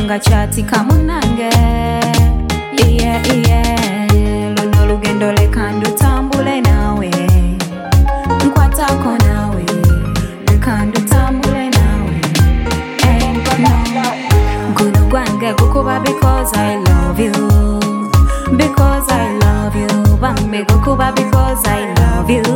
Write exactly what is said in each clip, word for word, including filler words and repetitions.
nga chati kamunange. Yeah, yeah. Luno lugendo leka ndutambule nawe. Nkwatako nawe. Leka ndutambule nawe. Hey, no. Guno gwange gukuba because I love you. Because I love you. Bambi gukuba because I love you.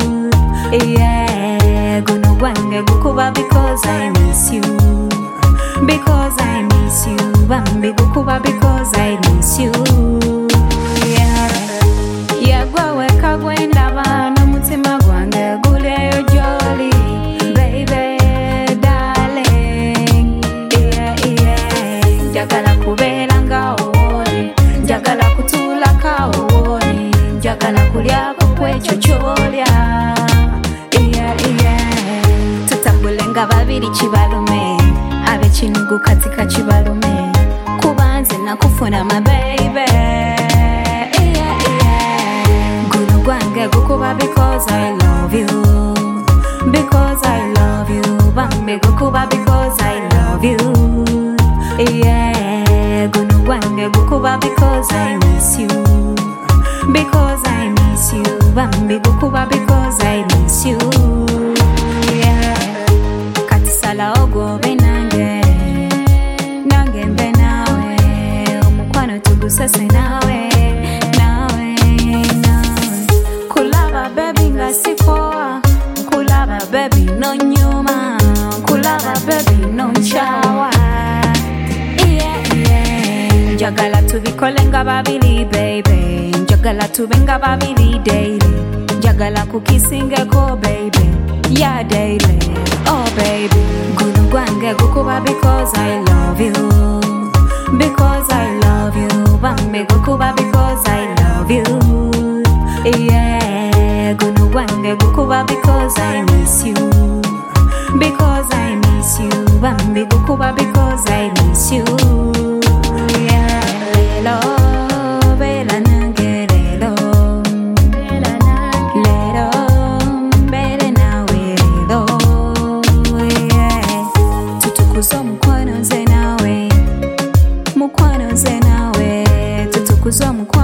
Yeah. Guno gwange gukuba because I miss you. Because I miss you. Bambi gukuba because I miss you. Yeah. Yeah, gwawe kagwenda bana mutima gwange guleyo jolly. Baby, darling. Yeah, yeah. Njagala kubeera nga owoli. Njagala kutula ka owoli. Njagala kulyako kwekyo kyolya. Yeah, yeah. Tutambule nga babiri kibalume. Abe kinugu katika kibalume. Kubanze nakufuna my baby. Yeah, yeah. Guno gwange gukuba because I love you. Because I love you. Bambi gukuba because I love you. Yeah. Guno gwange gukuba because I miss you. Because I miss you. Bambi gukuba because I miss you. Yeah. Katisala ogobe nange. Nange mbe nawe. Omukwano tugusase nawe. Nawe, nawe. Kulaba baby nga sipoa. Kulaba baby no nyuma. Kulaba baby no nchawa. Yeah, yeah. Njagala tubikole nga babili baby. Njagala tube nga babili daily. Njagala kukisingeko baby. Yeah, daily. Oh baby. Guno gwange gukuba because I love you. Because I love you. Bambi gukuba because I love you. Yeah. Guno gwange gukuba because I miss you. Because I miss you. Bambi gukuba because I miss you. Yeah. Lelo, bela nange lelo. Lelo, bele nawe lelo. Yeah. Tutukuzo mukwano nze nawe. Mukwano nze nawe. Tutukuzo mukwano